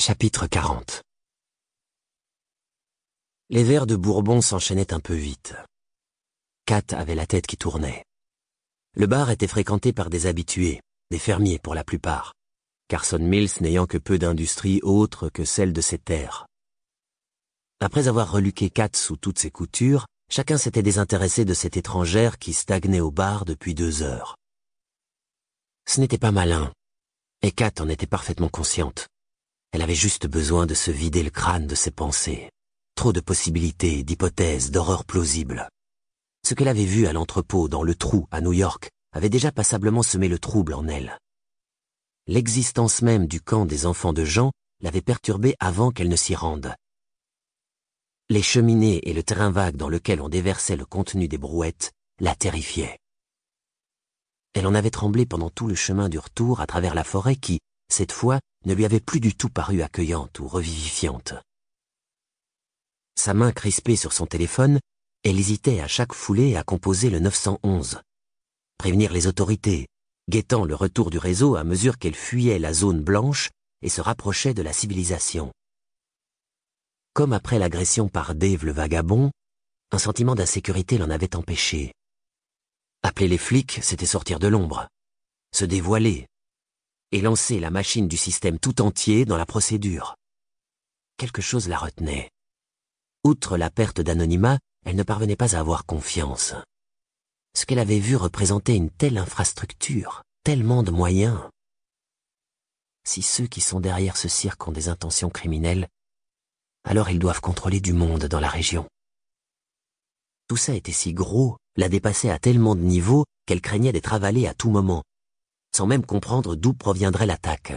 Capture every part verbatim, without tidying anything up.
Chapitre quarante. Les verres de Bourbon s'enchaînaient un peu vite. Kat avait la tête qui tournait. Le bar était fréquenté par des habitués, des fermiers pour la plupart, Carson Mills n'ayant que peu d'industrie autre que celle de ses terres. Après avoir reluqué Kat sous toutes ses coutures, chacun s'était désintéressé de cette étrangère qui stagnait au bar depuis deux heures. Ce n'était pas malin, et Kat en était parfaitement consciente. Elle avait juste besoin de se vider le crâne de ses pensées. Trop de possibilités, d'hypothèses, d'horreurs plausibles. Ce qu'elle avait vu à l'entrepôt dans le trou à New York avait déjà passablement semé le trouble en elle. L'existence même du camp des enfants de Jean l'avait perturbée avant qu'elle ne s'y rende. Les cheminées et le terrain vague dans lequel on déversait le contenu des brouettes la terrifiaient. Elle en avait tremblé pendant tout le chemin du retour à travers la forêt qui, cette fois, ne lui avait plus du tout paru accueillante ou revivifiante. Sa main crispée sur son téléphone, elle hésitait à chaque foulée à composer le neuf cent onze. Prévenir les autorités, guettant le retour du réseau à mesure qu'elle fuyait la zone blanche et se rapprochait de la civilisation. Comme après l'agression par Dave le vagabond, un sentiment d'insécurité l'en avait empêché. Appeler les flics, c'était sortir de l'ombre, se dévoiler, et lancer la machine du système tout entier dans la procédure. Quelque chose la retenait. Outre la perte d'anonymat, elle ne parvenait pas à avoir confiance. Ce qu'elle avait vu représentait une telle infrastructure, tellement de moyens. Si ceux qui sont derrière ce cirque ont des intentions criminelles, alors ils doivent contrôler du monde dans la région. Tout ça était si gros, la dépassait à tellement de niveaux qu'elle craignait d'être avalée à tout moment, sans même comprendre d'où proviendrait l'attaque.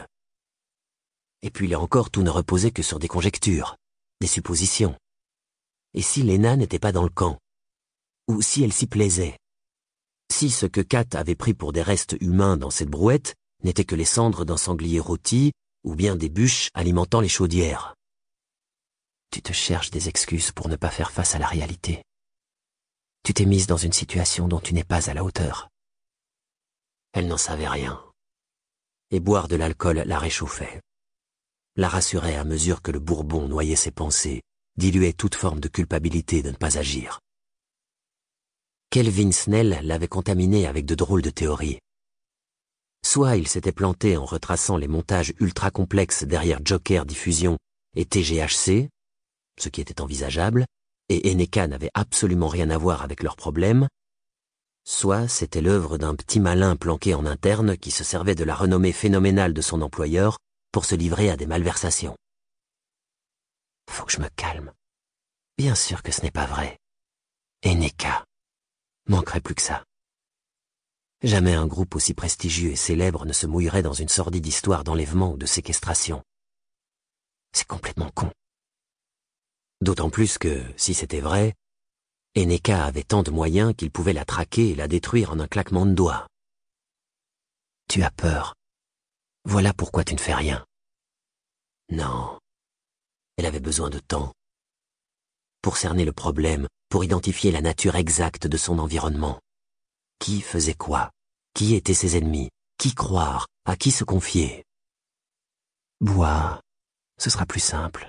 Et puis là encore, tout ne reposait que sur des conjectures, des suppositions. Et si Lena n'était pas dans le camp? Ou si elle s'y plaisait? Si ce que Kat avait pris pour des restes humains dans cette brouette n'était que les cendres d'un sanglier rôti ou bien des bûches alimentant les chaudières? Tu te cherches des excuses pour ne pas faire face à la réalité. Tu t'es mise dans une situation dont tu n'es pas à la hauteur. Elle n'en savait rien. Et boire de l'alcool la réchauffait. La rassurait à mesure que le bourbon noyait ses pensées, diluait toute forme de culpabilité de ne pas agir. Kelvin Snell l'avait contaminé avec de drôles de théories. Soit il s'était planté en retraçant les montages ultra complexes derrière Joker Diffusion et T G H C, ce qui était envisageable, et Eneka n'avait absolument rien à voir avec leurs problèmes, soit c'était l'œuvre d'un petit malin planqué en interne qui se servait de la renommée phénoménale de son employeur pour se livrer à des malversations. Faut que je me calme. Bien sûr que ce n'est pas vrai. Eneka. Manquerait plus que ça. Jamais un groupe aussi prestigieux et célèbre ne se mouillerait dans une sordide histoire d'enlèvement ou de séquestration. C'est complètement con. D'autant plus que, si c'était vrai, Eneka avait tant de moyens qu'il pouvait la traquer et la détruire en un claquement de doigts. Tu as peur. Voilà pourquoi tu ne fais rien. Non. Elle avait besoin de temps. Pour cerner le problème, pour identifier la nature exacte de son environnement. Qui faisait quoi? Qui étaient ses ennemis? Qui croire? À qui se confier? Bois, ce sera plus simple.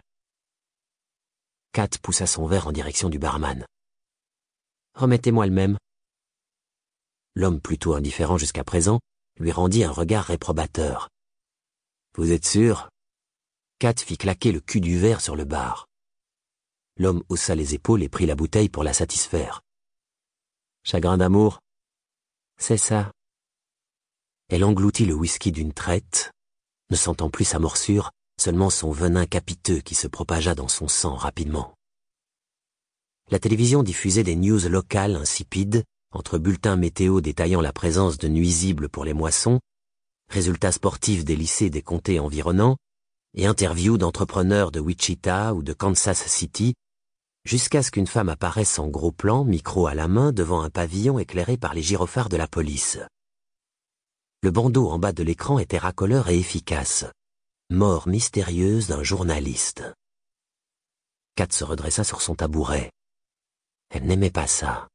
Kat poussa son verre en direction du barman. Remettez-moi le même. L'homme plutôt indifférent jusqu'à présent lui rendit un regard réprobateur. Vous êtes sûr? Kat fit claquer le cul du verre sur le bar. L'homme haussa les épaules et prit la bouteille pour la satisfaire. Chagrin d'amour? C'est ça. Elle engloutit le whisky d'une traite, ne sentant plus sa morsure, seulement son venin capiteux qui se propagea dans son sang rapidement. La télévision diffusait des news locales insipides, entre bulletins météo détaillant la présence de nuisibles pour les moissons, résultats sportifs des lycées des comtés environnants, et interviews d'entrepreneurs de Wichita ou de Kansas City, jusqu'à ce qu'une femme apparaisse en gros plan, micro à la main, devant un pavillon éclairé par les gyrophares de la police. Le bandeau en bas de l'écran était racoleur et efficace. Mort mystérieuse d'un journaliste. Kat se redressa sur son tabouret. Elle n'aimait pas ça.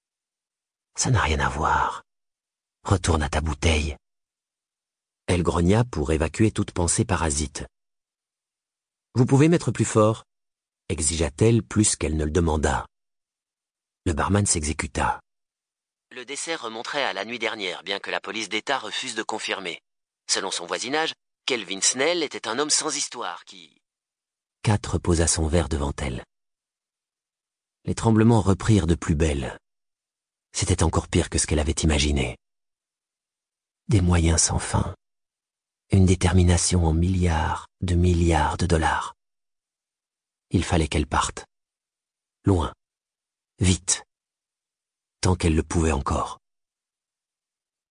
Ça n'a rien à voir. Retourne à ta bouteille. Elle grogna pour évacuer toute pensée parasite. Vous pouvez mettre plus fort, exigea-t-elle plus qu'elle ne le demanda. Le barman s'exécuta. Le dessert remonterait à la nuit dernière, bien que la police d'État refuse de confirmer. Selon son voisinage, Kelvin Snell était un homme sans histoire qui... Kat reposa son verre devant elle. Les tremblements reprirent de plus belle. C'était encore pire que ce qu'elle avait imaginé. Des moyens sans fin. Une détermination en milliards de milliards de dollars. Il fallait qu'elle parte. Loin. Vite. Tant qu'elle le pouvait encore.